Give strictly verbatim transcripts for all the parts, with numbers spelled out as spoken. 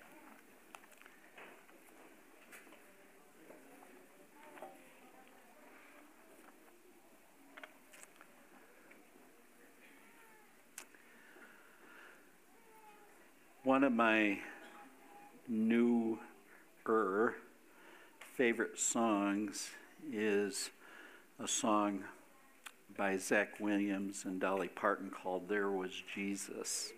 One of my newer favorite songs is a song by Zach Williams and Dolly Parton called "There Was Jesus."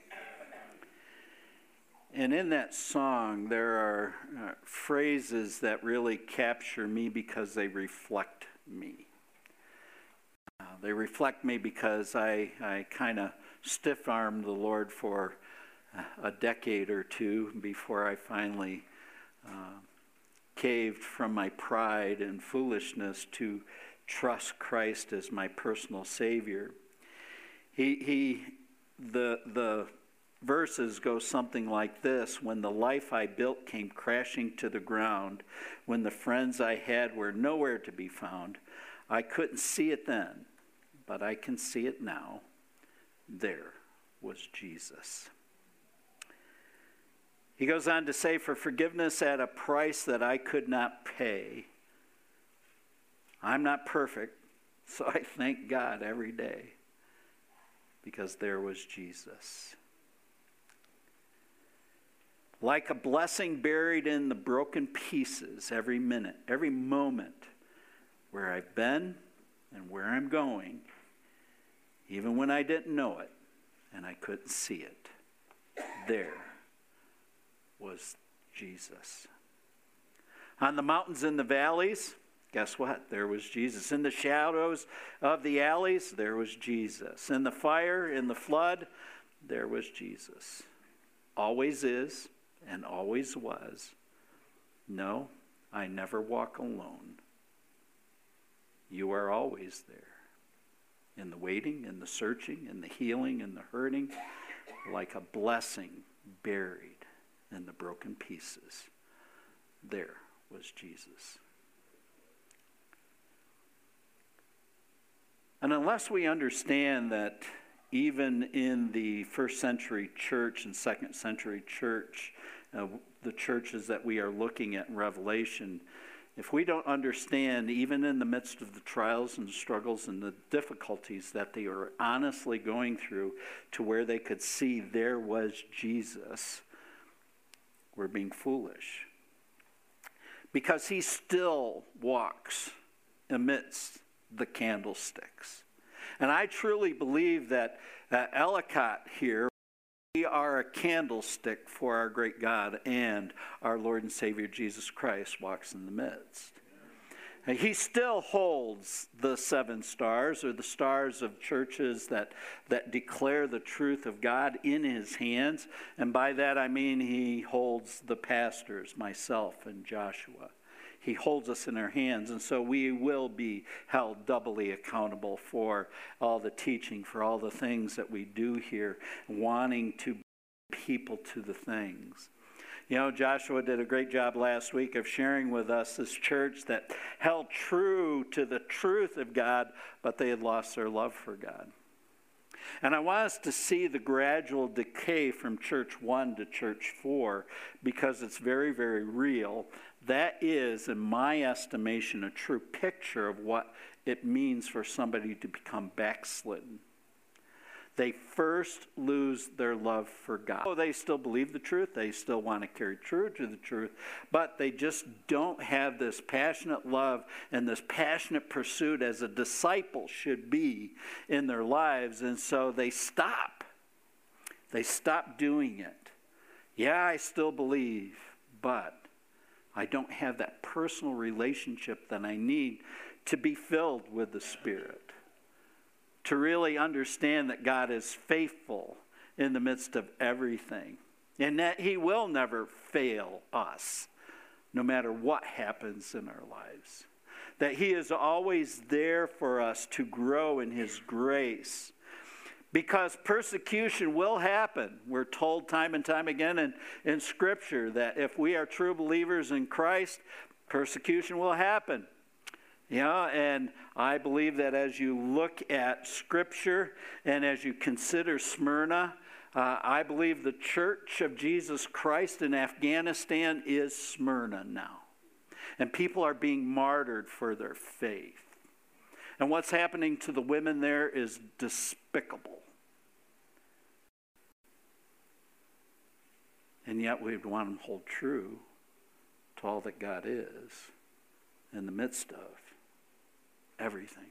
And in that song, there are uh, phrases that really capture me because they reflect me. Uh, they reflect me because I, I kind of stiff-armed the Lord for a decade or two before I finally uh, caved from my pride and foolishness to trust Christ as my personal Savior. He, he, the, the verses go something like this: when the life I built came crashing to the ground, when the friends I had were nowhere to be found, I couldn't see it then, but I can see it now. There was Jesus. He goes on to say, for forgiveness at a price that I could not pay. I'm not perfect, so I thank God every day because there was Jesus. Like a blessing buried in the broken pieces every minute, every moment, where I've been and where I'm going, even when I didn't know it and I couldn't see it, there was Jesus. On the mountains and the valleys, guess what? There was Jesus. In the shadows of the alleys, there was Jesus. In the fire, in the flood, there was Jesus. Always is and always was. No, I never walk alone. You are always there. In the waiting, in the searching, in the healing, in the hurting, like a blessing buried in the broken pieces. There was Jesus. And unless we understand that even in the first century church and second century church, uh, the churches that we are looking at in Revelation, if we don't understand, even in the midst of the trials and struggles and the difficulties that they are honestly going through, to where they could see there was Jesus, we're being foolish. Because he still walks amidst the candlesticks. And I truly believe that uh, Ellicott here, we are a candlestick for our great God, and our Lord and Savior Jesus Christ walks in the midst. And he still holds the seven stars, or the stars of churches that, that declare the truth of God, in his hands. And by that I mean he holds the pastors, myself and Joshua. He holds us in our hands, and so we will be held doubly accountable for all the teaching, for all the things that we do here, wanting to bring people to the things. You know, Joshua did a great job last week of sharing with us this church that held true to the truth of God, but they had lost their love for God. And I want us to see the gradual decay from church one to church four, because it's very, very real. That is, in my estimation, a true picture of what it means for somebody to become backslidden. They first lose their love for God. Oh, they still believe the truth. They still want to carry true to the truth. But they just don't have this passionate love and this passionate pursuit as a disciple should be in their lives. And so they stop. They stop doing it. Yeah, I still believe, but I don't have that personal relationship that I need to be filled with the Spirit, to really understand that God is faithful in the midst of everything, and that he will never fail us, no matter what happens in our lives. That he is always there for us to grow in his grace. Because persecution will happen. We're told time and time again in, in Scripture that if we are true believers in Christ, persecution will happen. Yeah, and I believe that as you look at Scripture and as you consider Smyrna, Uh, I believe the Church of Jesus Christ in Afghanistan is Smyrna now. And people are being martyred for their faith. And what's happening to the women there is despicable. And yet we want them to hold true to all that God is in the midst of everything.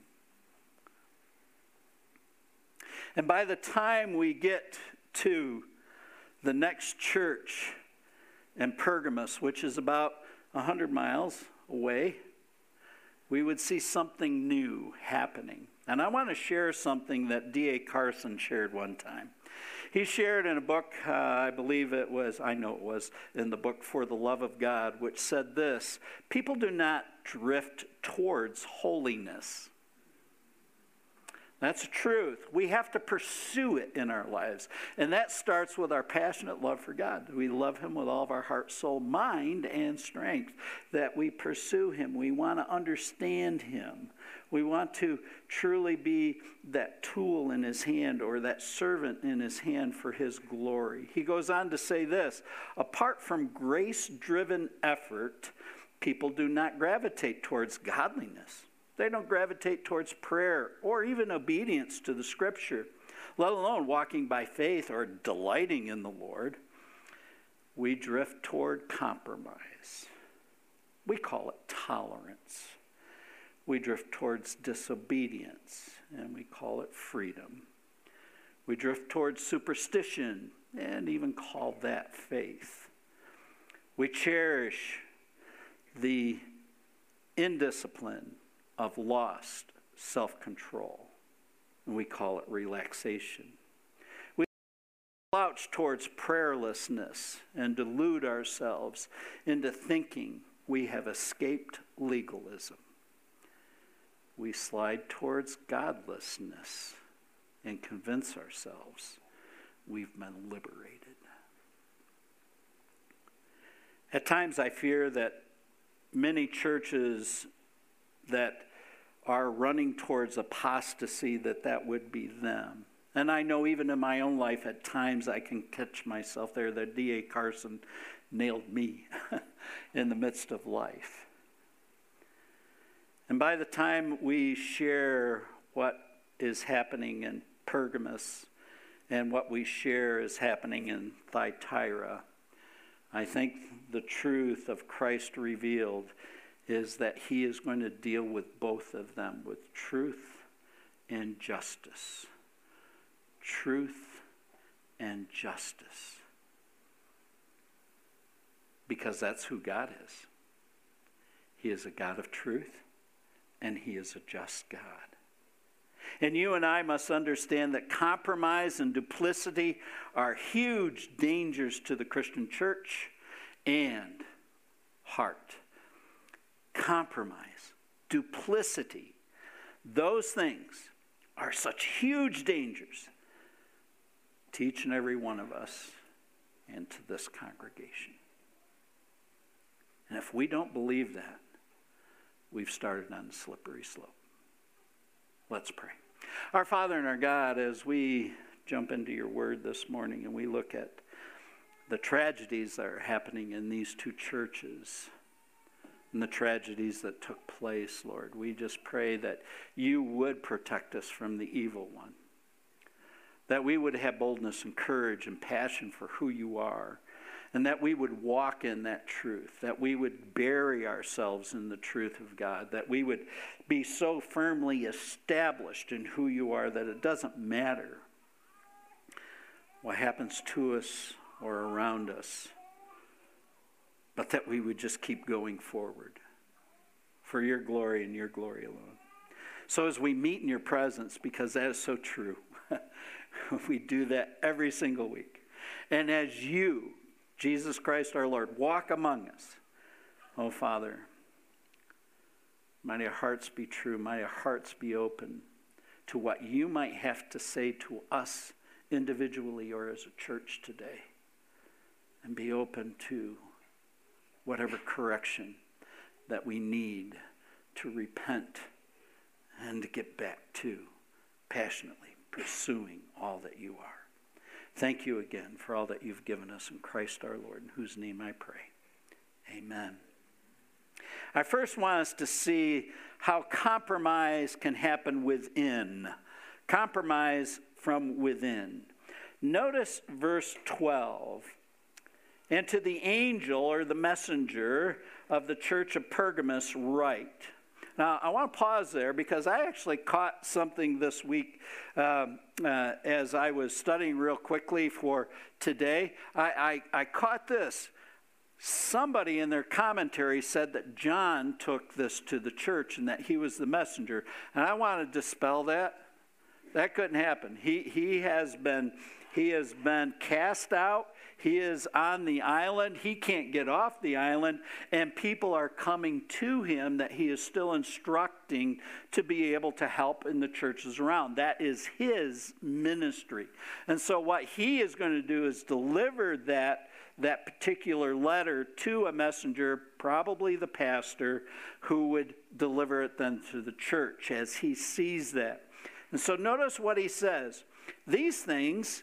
And by the time we get to the next church in Pergamos, which is about one hundred miles away, we would see something new happening. And I want to share something that D A Carson shared one time. He shared in a book, uh, I believe it was, I know it was, in the book For the Love of God, which said this: people do not drift towards holiness. That's the truth. We have to pursue it in our lives. And that starts with our passionate love for God. We love him with all of our heart, soul, mind, and strength. That we pursue him. We want to understand him. We want to truly be that tool in his hand or that servant in his hand for his glory. He goes on to say this: apart from grace-driven effort, people do not gravitate towards godliness. They don't gravitate towards prayer or even obedience to the Scripture, let alone walking by faith or delighting in the Lord. We drift toward compromise. We call it tolerance. We drift towards disobedience, and we call it freedom. We drift towards superstition, and even call that faith. We cherish the indiscipline of lost self-control, and we call it relaxation. We slouch towards prayerlessness and delude ourselves into thinking we have escaped legalism. We slide towards godlessness and convince ourselves we've been liberated. At times I fear that many churches that are running towards apostasy, that that would be them. And I know even in my own life at times I can catch myself there, that D A Carson nailed me in the midst of life. And by the time we share what is happening in Pergamos and what we share is happening in Thyatira, I think the truth of Christ revealed is that he is going to deal with both of them with truth and justice. Truth and justice. Because that's who God is. He is a God of truth, and he is a just God. And you and I must understand that compromise and duplicity are huge dangers to the Christian church and heart. Compromise, duplicity, those things are such huge dangers to each and every one of us and to this congregation. And if we don't believe that, we've started on a slippery slope. Let's pray. Our Father and our God, as we jump into your word this morning and we look at the tragedies that are happening in these two churches and the tragedies that took place, Lord, we just pray that you would protect us from the evil one, that we would have boldness and courage and passion for who you are, and that we would walk in that truth, that we would bury ourselves in the truth of God, that we would be so firmly established in who you are that it doesn't matter what happens to us or around us, but that we would just keep going forward for your glory and your glory alone. So as we meet in your presence, because that is so true, we do that every single week. And as you, Jesus Christ our Lord, walk among us, oh Father, might our hearts be true, might our hearts be open to what you might have to say to us individually or as a church today, and be open to whatever correction that we need to repent and to get back to passionately pursuing all that you are. Thank you again for all that you've given us in Christ our Lord, in whose name I pray. Amen. I first want us to see how compromise can happen within. Compromise from within. Notice verse twelve. And to the angel or the messenger of the church of Pergamos write. Now, I want to pause there because I actually caught something this week um, uh, as I was studying real quickly for today. I, I, I caught this. Somebody in their commentary said that John took this to the church and that he was the messenger. And I want to dispel that. That couldn't happen. He, he has been, he has been cast out. He is on the island. He can't get off the island. And people are coming to him that he is still instructing to be able to help in the churches around. That is his ministry. And so what he is going to do is deliver that, that particular letter to a messenger, probably the pastor, who would deliver it then to the church as he sees that. And so notice what he says. These things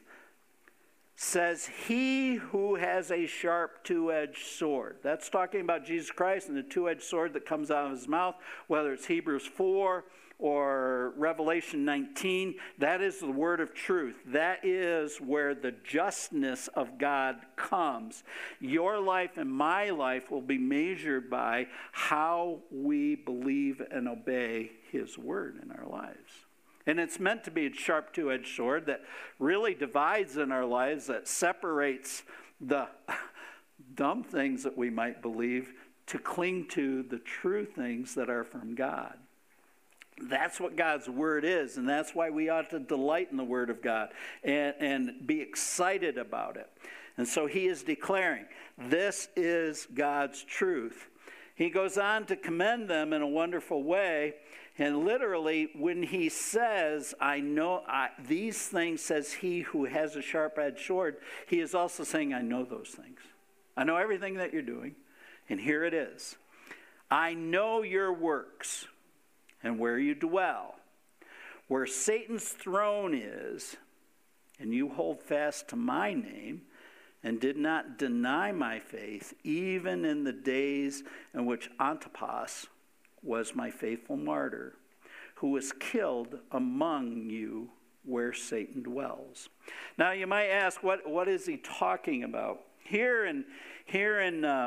says he who has a sharp two-edged sword. That's talking about Jesus Christ and the two-edged sword that comes out of his mouth, whether it's Hebrews four or Revelation nineteen. That is the word of truth. That is where the justness of God comes. Your life and my life will be measured by how we believe and obey his word in our lives. And it's meant to be a sharp two-edged sword that really divides in our lives, that separates the dumb things that we might believe to cling to the true things that are from God. That's what God's word is, and that's why we ought to delight in the word of God and, and be excited about it. And so he is declaring, this is God's truth. He goes on to commend them in a wonderful way. And literally, when he says, I know I, these things, says he who has a sharp-edged sword, he is also saying, I know those things. I know everything that you're doing. And here it is. I know your works and where you dwell, where Satan's throne is, and you hold fast to my name and did not deny my faith, even in the days in which Antipas was my faithful martyr, who was killed among you where Satan dwells. Now you might ask, what, what is he talking about? Here in, here in uh,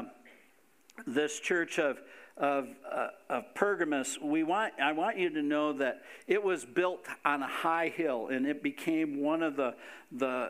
this church of, of, uh, of Pergamos, we want, I want you to know that it was built on a high hill, and it became one of the, the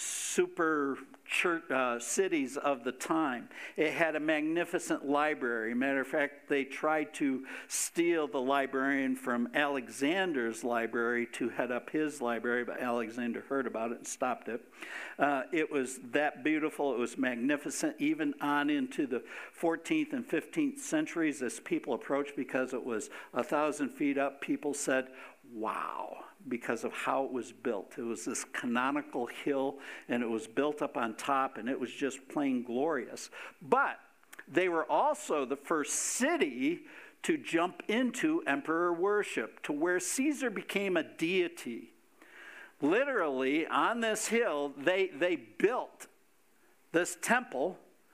super church, uh, cities of the time. It had a magnificent library. Matter of fact, they tried to steal the librarian from Alexander's library to head up his library, but Alexander heard about it and stopped it. Uh, it was that beautiful. It was magnificent, even on into the fourteenth and fifteenth centuries as people approached, because it was a thousand feet up. People said, wow, because of how it was built. It was this canonical hill, and it was built up on top, and it was just plain glorious. But they were also the first city to jump into emperor worship, to where Caesar became a deity. Literally, on this hill, they, they built this temple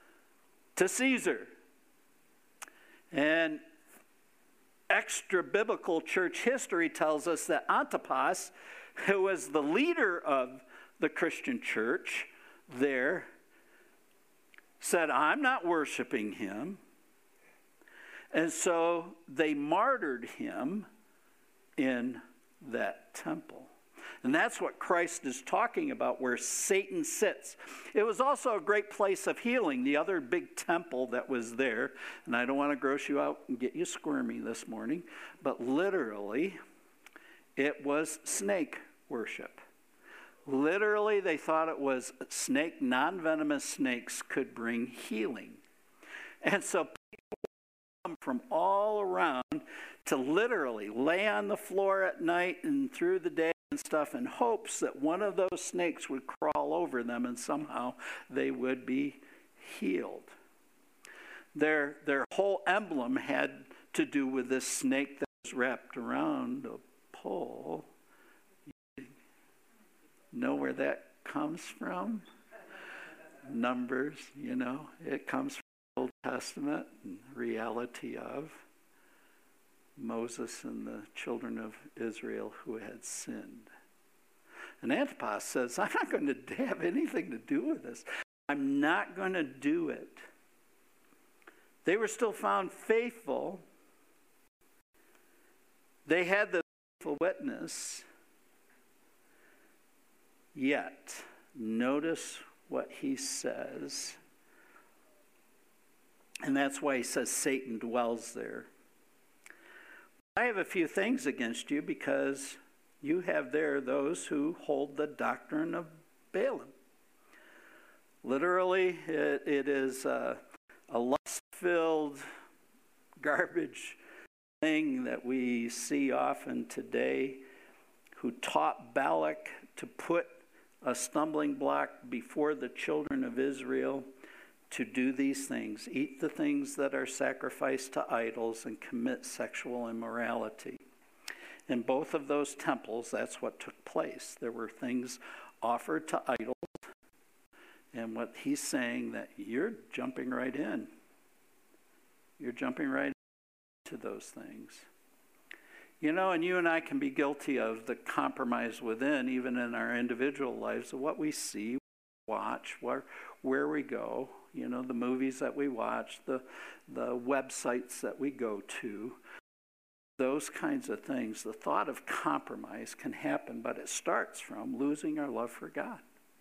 to Caesar. And extra-biblical church history tells us that Antipas, who was the leader of the Christian church there, said, I'm not worshiping him. And so they martyred him in that temple. And that's what Christ is talking about, where Satan sits. It was also a great place of healing, the other big temple that was there. And I don't want to gross you out and get you squirmy this morning, but literally, it was snake worship. Literally, they thought it was snake, non-venomous snakes could bring healing. And so people come from all around to literally lay on the floor at night and through the day and stuff in hopes that one of those snakes would crawl over them and somehow they would be healed. Their, their whole emblem had to do with this snake that was wrapped around a pole. You know where that comes from? Numbers, you know. It comes from the Old Testament and reality of Moses and the children of Israel who had sinned. And Antipas says, I'm not going to have anything to do with this. I'm not going to do it. They were still found faithful. They had the faithful witness. Yet, notice what he says. And that's why he says Satan dwells there. I have a few things against you because you have there those who hold the doctrine of Balaam. Literally, it, it is a, a lust-filled garbage thing that we see often today, who taught Balak to put a stumbling block before the children of Israel to do these things, eat the things that are sacrificed to idols and commit sexual immorality. In both of those temples, that's what took place. There were things offered to idols. And what he's saying that you're jumping right in. You're jumping right into those things. You know, and you and I can be guilty of the compromise within, even in our individual lives, of what we see, watch, where, where we go. You know, the movies that we watch, the, the websites that we go to. Those kinds of things. The thought of compromise can happen, but it starts from losing our love for God.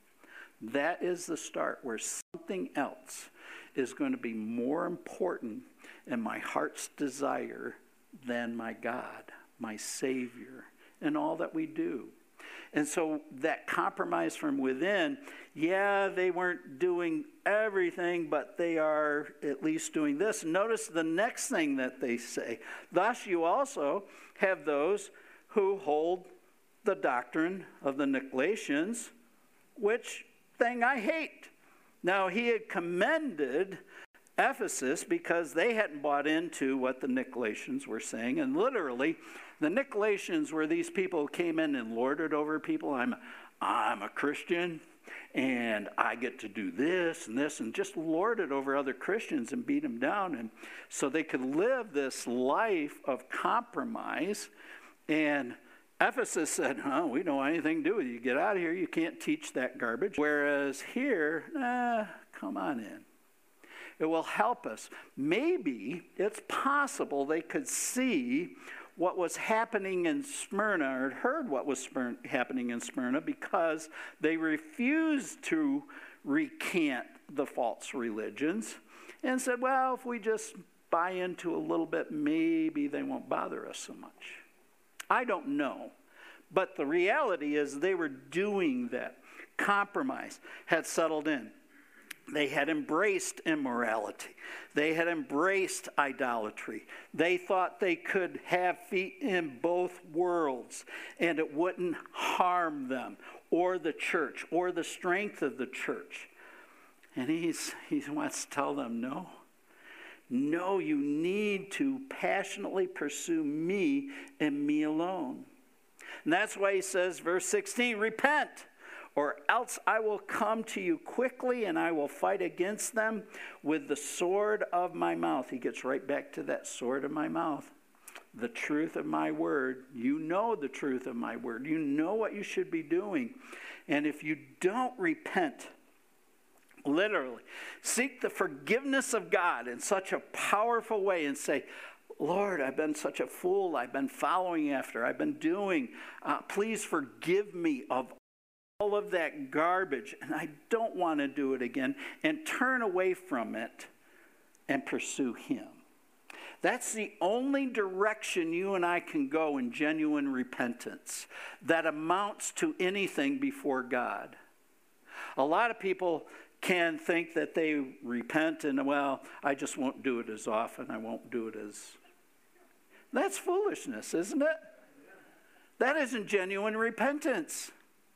That is the start where something else is going to be more important in my heart's desire than my God, my Savior, and all that we do. And so that compromise from within, yeah, they weren't doing everything, but they are at least doing this. Notice the next thing that they say. Thus you also have those who hold the doctrine of the Nicolaitans, which thing I hate. Now, he had commended Ephesus because they hadn't bought into what the Nicolaitans were saying. And literally, the Nicolaitans were these people who came in and lorded over people. I'm, I'm a Christian, and I get to do this and this, and just lorded over other Christians and beat them down. And so they could live this life of compromise. And Ephesus said, oh, we don't want anything to do with you. Get out of here. You can't teach that garbage. Whereas here, eh, come on in. It will help us. Maybe it's possible they could see what was happening in Smyrna, or heard what was happening in Smyrna, because they refused to recant the false religions and said, well, if we just buy into a little bit, maybe they won't bother us so much. I don't know. But the reality is they were doing that. Compromise had settled in. They had embraced immorality. They had embraced idolatry. They thought they could have feet in both worlds and it wouldn't harm them or the church or the strength of the church. And he's, he wants to tell them, no. No, you need to passionately pursue me and me alone. And that's why he says, verse sixteen, repent, or else I will come to you quickly and I will fight against them with the sword of my mouth. He gets right back to that sword of my mouth. The truth of my word. You know the truth of my word. You know what you should be doing. And if you don't repent, literally, seek the forgiveness of God in such a powerful way and say, Lord, I've been such a fool. I've been following after. I've been doing. Uh, please forgive me of all of that garbage. And I don't want to do it again. And turn away from it and pursue him. That's the only direction you and I can go in genuine repentance that amounts to anything before God. A lot of people can think that they repent and, well, I just won't do it as often. I won't do it as... That's foolishness, isn't it? That isn't genuine repentance.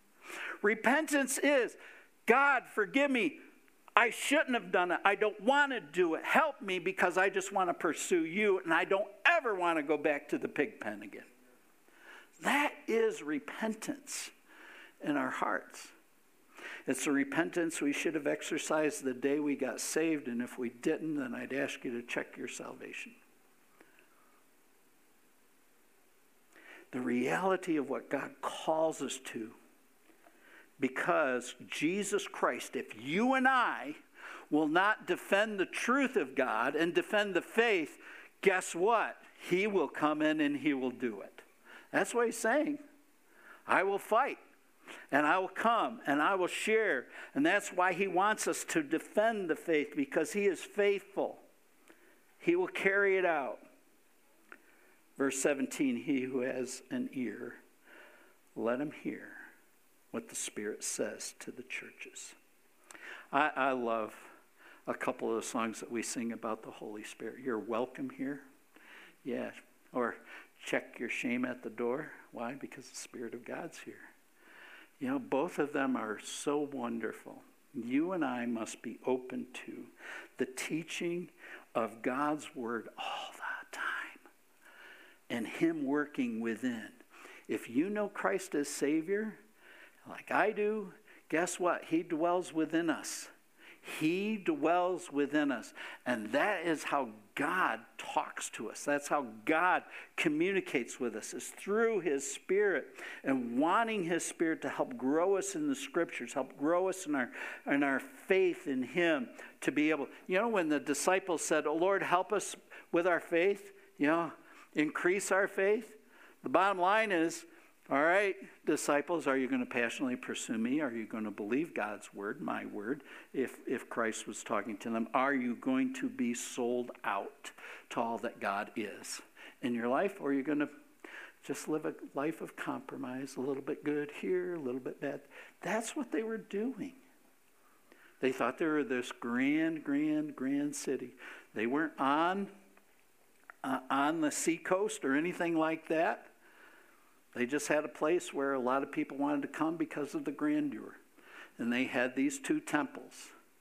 Repentance is, God, forgive me. I shouldn't have done it. I don't want to do it. Help me because I just want to pursue you and I don't ever want to go back to the pig pen again. That is repentance in our hearts. It's a repentance we should have exercised the day we got saved, and if we didn't, then I'd ask you to check your salvation. The reality of what God calls us to, because Jesus Christ, if you and I will not defend the truth of God and defend the faith, guess what? He will come in and he will do it. That's what he's saying. I will fight, and I will come, and I will share. And that's why he wants us to defend the faith, because he is faithful. He will carry it out. Verse seventeen, he who has an ear, let him hear what the Spirit says to the churches. I, I love a couple of the songs that we sing about the Holy Spirit. You're welcome here. Yeah. Or check your shame at the door. Why? Because the Spirit of God's here. You know, both of them are so wonderful. You and I must be open to the teaching of God's Word all the time and him working within. If you know Christ as Savior, like I do, guess what? He dwells within us. He dwells within us. And that is how God talks to us. That's how God communicates with us, is through his Spirit, and wanting his Spirit to help grow us in the Scriptures, help grow us in our, in our faith in him, to be able, you know, when the disciples said, "Oh Lord, help us with our faith, you know, increase our faith." The bottom line is, all right, disciples, are you going to passionately pursue me? Are you going to believe God's word, my word, if, if Christ was talking to them? Are you going to be sold out to all that God is in your life? Or are you going to just live a life of compromise, a little bit good here, a little bit bad? That's what they were doing. They thought they were this grand, grand, grand city. They weren't on, uh, on the seacoast or anything like that. They just had a place where a lot of people wanted to come because of the grandeur. And they had these two temples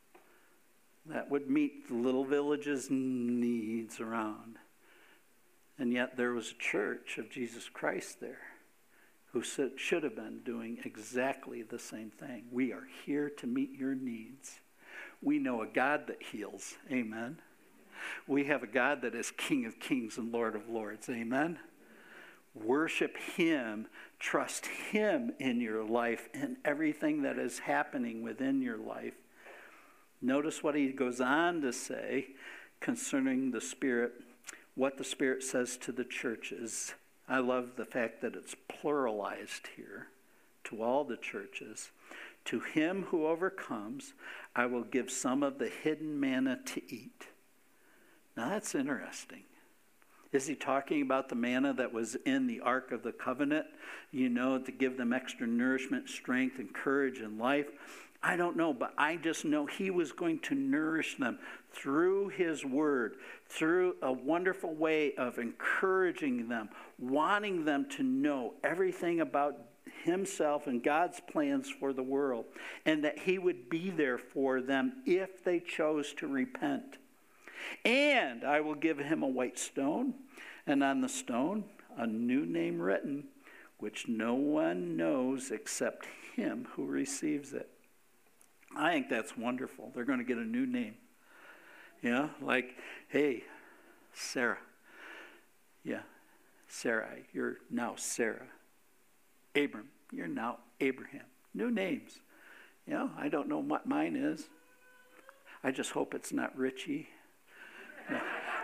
that would meet the little village's needs around. And yet there was a church of Jesus Christ there who should have been doing exactly the same thing. We are here to meet your needs. We know a God that heals. Amen. We have a God that is King of Kings and Lord of Lords. Amen. Worship him, trust him in your life and everything that is happening within your life. Notice what he goes on to say concerning the Spirit, what the Spirit says to the churches. I love the fact that it's pluralized here, to all the churches. To him who overcomes, I will give some of the hidden manna to eat. Now that's interesting. Is he talking about the manna that was in the Ark of the Covenant, you know, to give them extra nourishment, strength, and courage in life? I don't know, but I just know he was going to nourish them through his word, through a wonderful way of encouraging them, wanting them to know everything about himself and God's plans for the world, and that he would be there for them if they chose to repent. And I will give him a white stone, and on the stone a new name written, which no one knows except him who receives it. I think that's wonderful. They're going to get a new name. You know, like, hey, Sarah. Yeah, Sarah, you're now Sarah. Abram, you're now Abraham. New names. You know, I don't know what mine is. I just hope it's not Richie. No.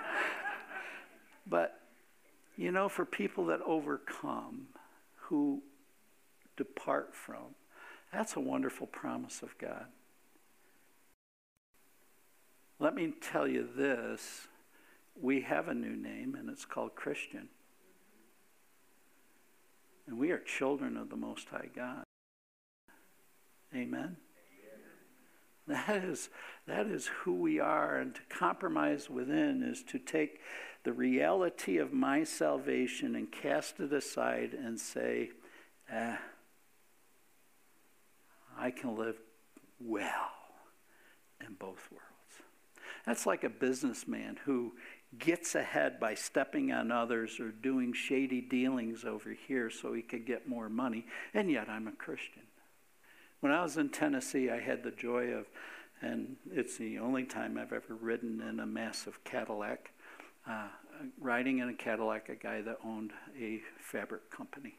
But, you know, for people that overcome, who depart from, that's a wonderful promise of God. Let me tell you this. We have a new name, and it's called Christian. And we are children of the Most High God. Amen? That is, that is who we are, and to compromise within is to take the reality of my salvation and cast it aside and say, eh, I can live well in both worlds. That's like a businessman who gets ahead by stepping on others or doing shady dealings over here so he could get more money, and yet I'm a Christian. When I was in Tennessee, I had the joy of, and it's the only time I've ever ridden in a massive Cadillac, uh, riding in a Cadillac, a guy that owned a fabric company.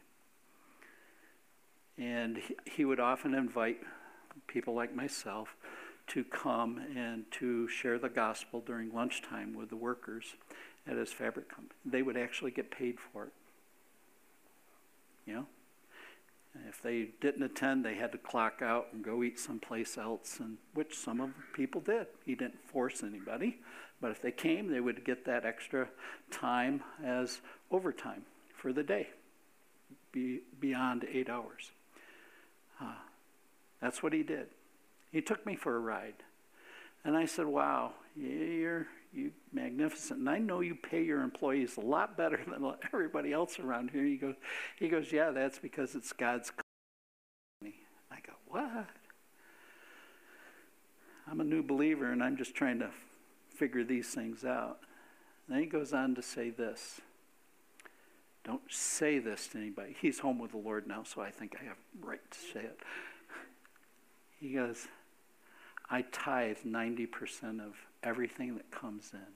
And he, he would often invite people like myself to come and to share the gospel during lunchtime with the workers at his fabric company. They would actually get paid for it. You know? And if they didn't attend, they had to clock out and go eat someplace else, and which some of the people did. He didn't force anybody, but if they came, they would get that extra time as overtime for the day, be, beyond eight hours. Uh, that's what he did. He took me for a ride. And I said, wow, you're you magnificent. And I know you pay your employees a lot better than everybody else around here. He goes, he goes, yeah, that's because it's God's company. I go, what? I'm a new believer, and I'm just trying to figure these things out. And then he goes on to say this. Don't say this to anybody. He's home with the Lord now, so I think I have right to say it. He goes, I tithe ninety percent of everything that comes in.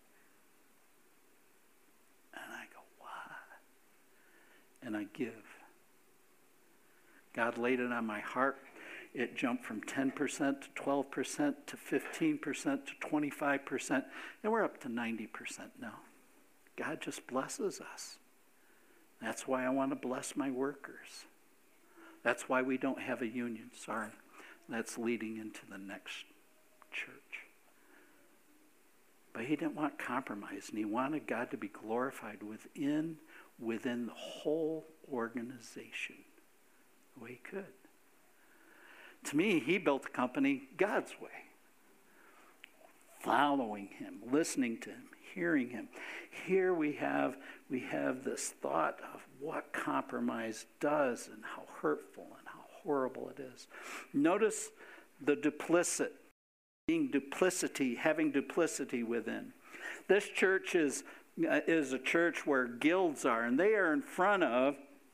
And I go, what? And I give. God laid it on my heart. It jumped from ten percent to twelve percent to fifteen percent to twenty-five percent. And we're up to ninety percent now. God just blesses us. That's why I want to bless my workers. That's why we don't have a union. Sorry. That's leading into the next church. But he didn't want compromise, and he wanted God to be glorified within, within the whole organization the way he could. To me, he built a company God's way. Following him, listening to him, hearing him. Here we have we have this thought of what compromise does and how hurtful and how horrible it is. Notice the duplicit, being duplicity, having duplicity within. This church is uh, is a church where guilds are, and they are in front of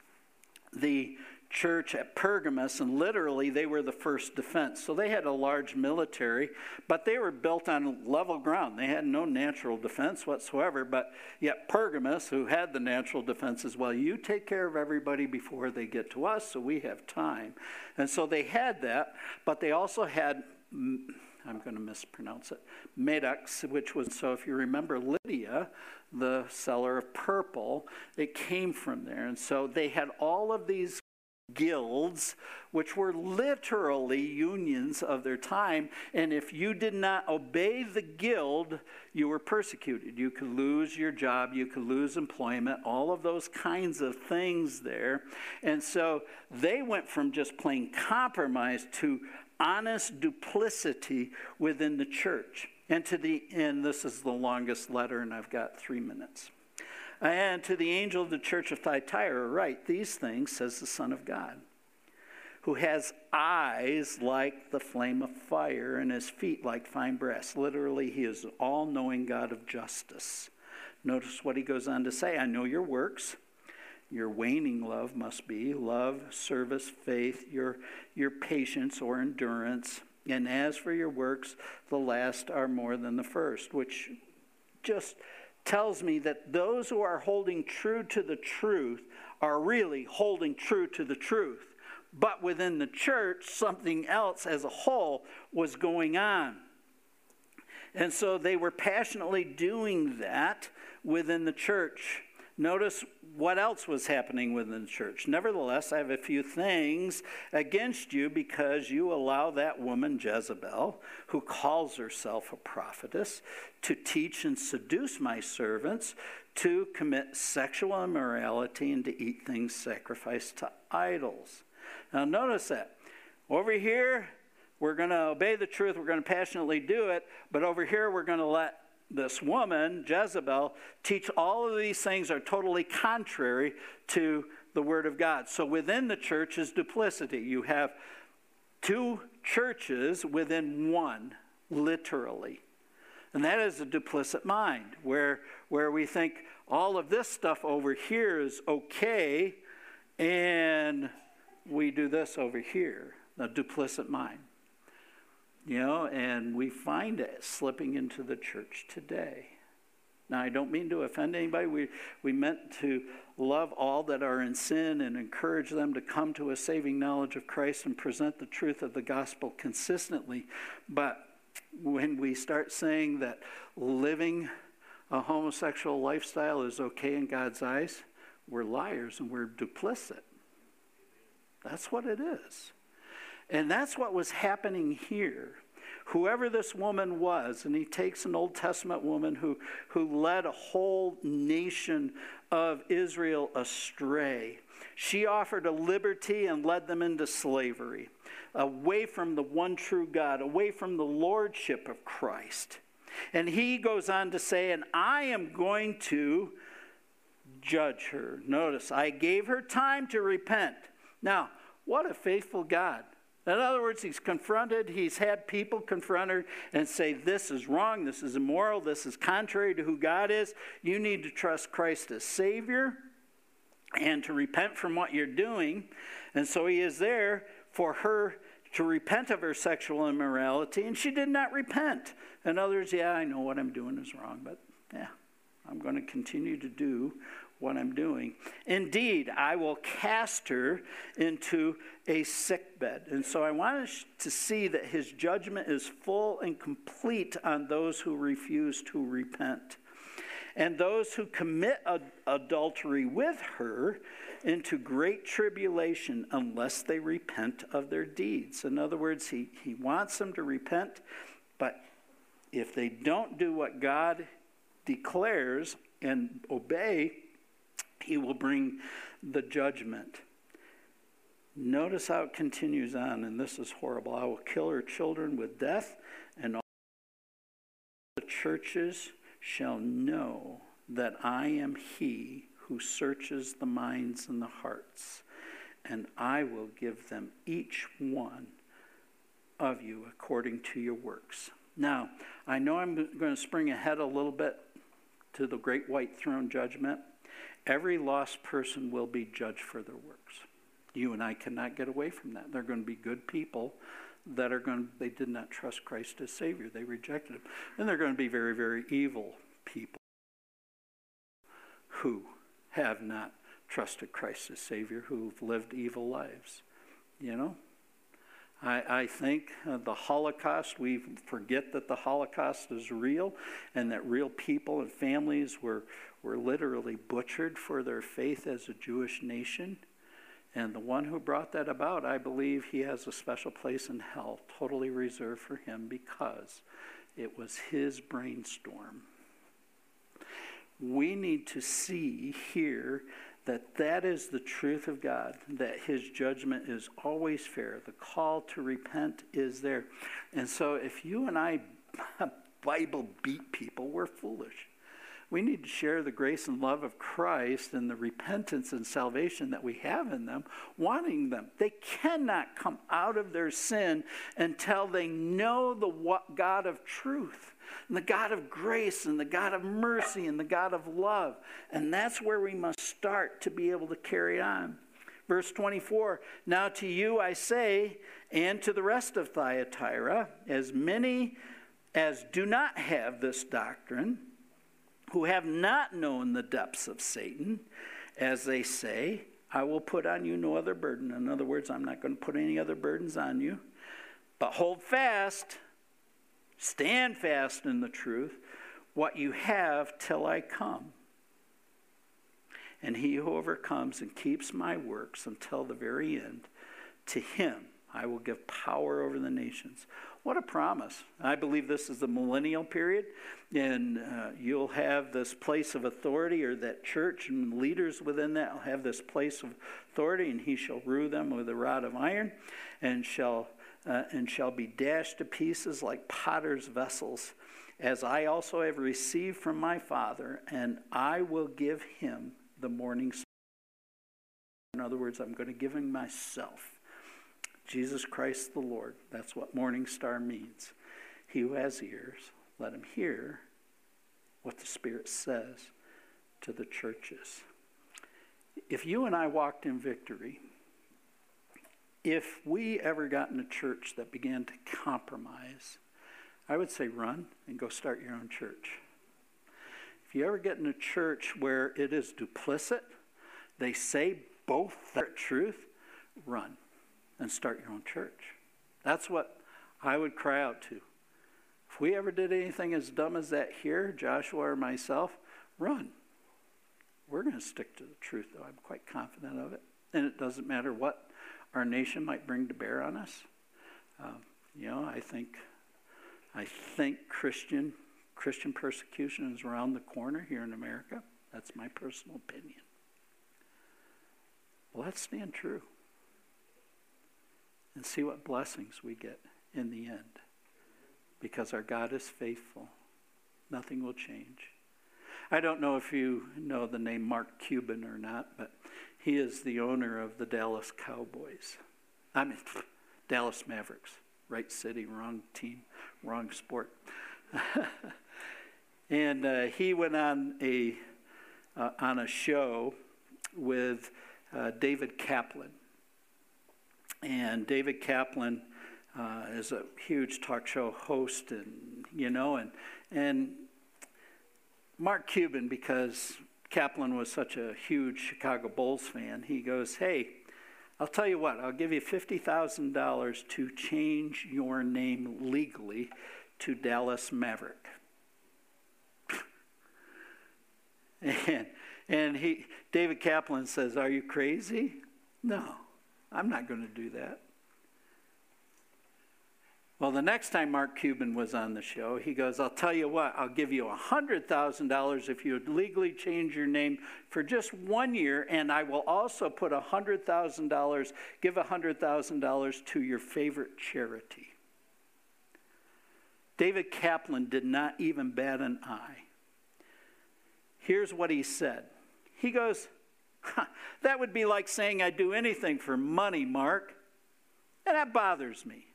the church at Pergamos, and literally they were the first defense. So they had a large military, but they were built on level ground. They had no natural defense whatsoever, but yet Pergamos, who had the natural defense as well, you take care of everybody before they get to us, so we have time. And so they had that, but they also had, I'm going to mispronounce it, Medox, which was, so if you remember Lydia, the seller of purple, it came from there. And so they had all of these guilds, which were literally unions of their time, and if you did not obey the guild, you were persecuted. You could lose your job, you could lose employment, all of those kinds of things there. And so they went from just plain compromise to honest duplicity within the church. And to the end, this is the longest letter, and I've got three minutes. And to the angel of the church of Thyatira write these things, says the Son of God, who has eyes like the flame of fire and his feet like fine brass. Literally, he is an all-knowing God of justice. Notice what he goes on to say. I know your works. Your waning love must be love, service, faith, your, your patience or endurance. And as for your works, the last are more than the first, which just tells me that those who are holding true to the truth are really holding true to the truth. But within the church, something else as a whole was going on. And so they were passionately doing that within the church. Notice what else was happening within the church. Nevertheless, I have a few things against you because you allow that woman Jezebel, who calls herself a prophetess, to teach and seduce my servants to commit sexual immorality and to eat things sacrificed to idols. Now notice that. Over here, we're going to obey the truth. We're going to passionately do it. But over here, we're going to let this woman, Jezebel, teach all of these things are totally contrary to the Word of God. So within the church is duplicity. You have two churches within one, literally. And that is a duplicit mind, where, where we think all of this stuff over here is okay, and we do this over here. a duplicit mind. You know, and we find it slipping into the church today. Now, I don't mean to offend anybody. We, we meant to love all that are in sin and encourage them to come to a saving knowledge of Christ and present the truth of the gospel consistently. But when we start saying that living a homosexual lifestyle is okay in God's eyes, we're liars and we're duplicit. That's what it is. And that's what was happening here. Whoever this woman was, and he takes an Old Testament woman who, who led a whole nation of Israel astray. She offered a liberty and led them into slavery, away from the one true God, away from the lordship of Christ. And he goes on to say, and I am going to judge her. Notice, I gave her time to repent. Now, what a faithful God. In other words, he's confronted, he's had people confront her and say, this is wrong, this is immoral, this is contrary to who God is. You need to trust Christ as Savior and to repent from what you're doing. And so he is there for her to repent of her sexual immorality, and she did not repent. In other words, yeah, I know what I'm doing is wrong, but yeah, I'm going to continue to do what I'm doing. Indeed, I will cast her into a sickbed. And so I want us to see that his judgment is full and complete on those who refuse to repent. And those who commit ad- adultery with her into great tribulation unless they repent of their deeds. In other words, he, he wants them to repent, but if they don't do what God declares and obey, he will bring the judgment. Notice how it continues on, and this is horrible. I will kill her children with death, and all the churches shall know that I am he who searches the minds and the hearts, and I will give them each one of you according to your works. Now, I know I'm going to spring ahead a little bit to the great white throne judgment. Every lost person will be judged for their works. You and I cannot get away from that. They're going to be good people that are going to, they did not trust Christ as Savior. They rejected him. And they're going to be very, very evil people who have not trusted Christ as Savior, who've lived evil lives. You know? I, I think uh, the Holocaust, we forget that the Holocaust is real and that real people and families were, were literally butchered for their faith as a Jewish nation. And the one who brought that about, I believe he has a special place in hell, totally reserved for him, because it was his brainstorm. We need to see here that that is the truth of God, that his judgment is always fair. The call to repent is there. And so if you and I Bible beat people, we're foolish. We need to share the grace and love of Christ and the repentance and salvation that we have in them, wanting them. They cannot come out of their sin until they know the God of truth, and the God of grace, and the God of mercy, and the God of love. And that's where we must start to be able to carry on. Verse twenty-four, now to you I say, and to the rest of Thyatira, as many as do not have this doctrine, who have not known the depths of Satan, as they say, I will put on you no other burden. In other words, I'm not going to put any other burdens on you. But hold fast, stand fast in the truth, what you have till I come. And he who overcomes and keeps my works until the very end, to him I will give power over the nations. What a promise. I believe this is the millennial period, and uh, you'll have this place of authority, or that church and leaders within that will have this place of authority, and he shall rule them with a rod of iron, and shall uh, and shall be dashed to pieces like potter's vessels, as I also have received from my Father, and I will give him the morning star. In other words, I'm going to give him myself. Jesus Christ the Lord. That's what morning star means. He who has ears, let him hear what the Spirit says to the churches. If you and I walked in victory, if we ever got in a church that began to compromise, I would say run and go start your own church. If you ever get in a church where it is duplicit, they say both the truth, run and start your own church. That's what I would cry out to. If we ever did anything as dumb as that here, Joshua or myself, run. We're going to stick to the truth, though. I'm quite confident of it. And it doesn't matter what our nation might bring to bear on us. Um, you know, I think, I think Christian Christian persecution is around the corner here in America. That's my personal opinion. Well, let's stand true and see what blessings we get in the end. Because our God is faithful. Nothing will change. I don't know if you know the name Mark Cuban or not, but he is the owner of the Dallas Cowboys. I mean, Dallas Mavericks. Right city, wrong team, wrong sport. And uh, he went on a uh, on a show with uh, David Kaplan. And David Kaplan uh, is a huge talk show host, and you know, and and Mark Cuban, because Kaplan was such a huge Chicago Bulls fan, he goes, "Hey, I'll tell you what, I'll give you fifty thousand dollars to change your name legally to Dallas Maverick." and and he, David Kaplan says, "Are you crazy? No, I'm not going to do that." Well, the next time Mark Cuban was on the show, he goes, "I'll tell you what, I'll give you one hundred thousand dollars if you would legally change your name for just one year, and I will also put one hundred thousand dollars, give one hundred thousand dollars to your favorite charity." David Kaplan did not even bat an eye. Here's what he said. He goes, huh, "That would be like saying I'd do anything for money, Mark, and that bothers me.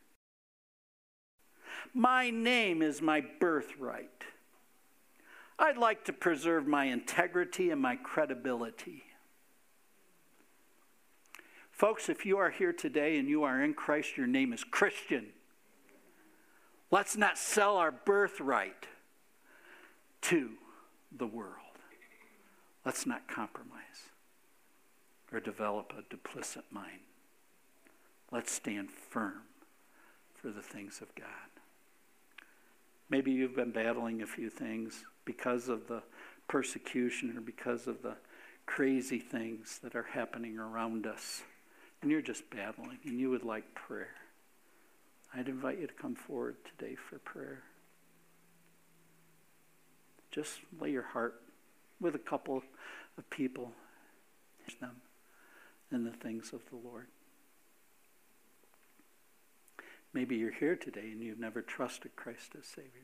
My name is my birthright. I'd like to preserve my integrity and my credibility." Folks, if you are here today and you are in Christ, your name is Christian. Let's not sell our birthright to the world. Let's not compromise or develop a duplicit mind. Let's stand firm for the things of God. Maybe you've been battling a few things because of the persecution or because of the crazy things that are happening around us. And you're just battling and you would like prayer. I'd invite you to come forward today for prayer. Just lay your heart with a couple of people them in the things of the Lord. Maybe you're here today and you've never trusted Christ as Savior.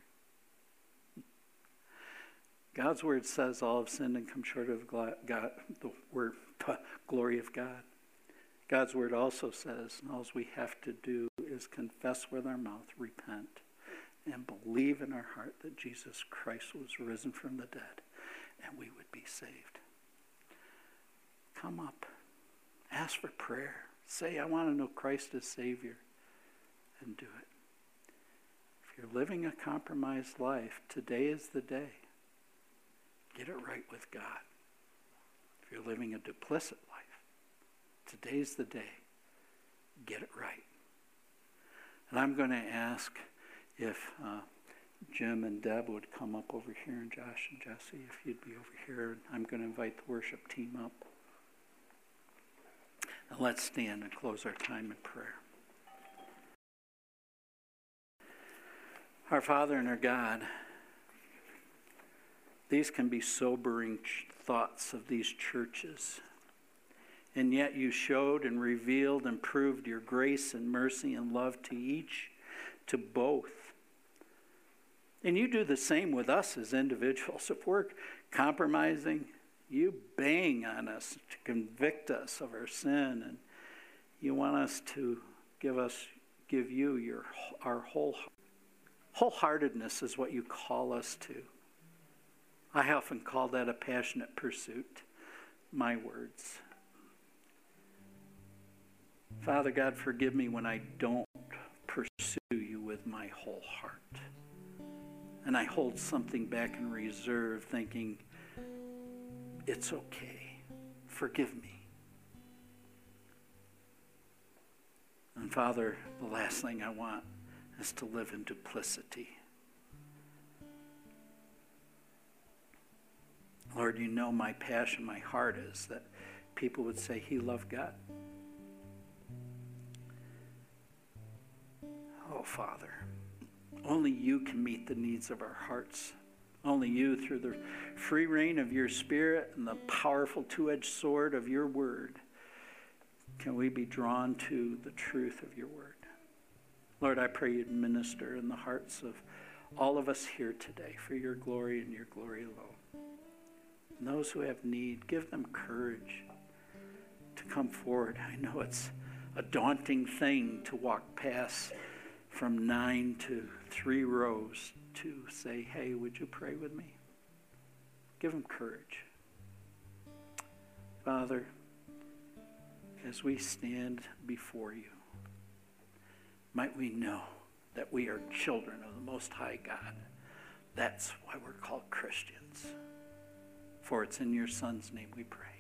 God's word says all have sinned and come short of God, the word, glory of God. God's word also says all we have to do is confess with our mouth, repent, and believe in our heart that Jesus Christ was risen from the dead, and we would be saved. Come up. Ask for prayer. Say, "I want to know Christ as Savior," and do it. If you're living a compromised life, today is the day. Get it right with God. If you're living a duplicit life, today's the day. Get it right. And I'm going to ask if uh, Jim and Deb would come up over here, and Josh and Jesse, if you'd be over here. I'm going to invite the worship team up. Now let's stand and close our time in prayer. Our Father and our God, these can be sobering thoughts of these churches. And yet you showed and revealed and proved your grace and mercy and love to each, to both. And you do the same with us as individuals. If we're compromising, you bang on us to convict us of our sin, and you want us to give us, give you your our whole wholeheartedness is what you call us to. I often call that a passionate pursuit. My words. Father God, forgive me when I don't pursue you with my whole heart. And I hold something back in reserve thinking, it's okay. Forgive me. And Father, the last thing I want is to live in duplicity. Lord, you know my passion, my heart is that people would say he loved God. Oh, Father, only you can meet the needs of our hearts. Only you, through the free reign of your Spirit and the powerful two-edged sword of your word, can we be drawn to the truth of your word. Lord, I pray you'd minister in the hearts of all of us here today for your glory and your glory alone. And those who have need, give them courage to come forward. I know it's a daunting thing to walk past from nine to three rows to say, hey, would you pray with me? Give them courage. Father, as we stand before you, might we know that we are children of the Most High God. That's why we're called Christians. For it's in your Son's name we pray.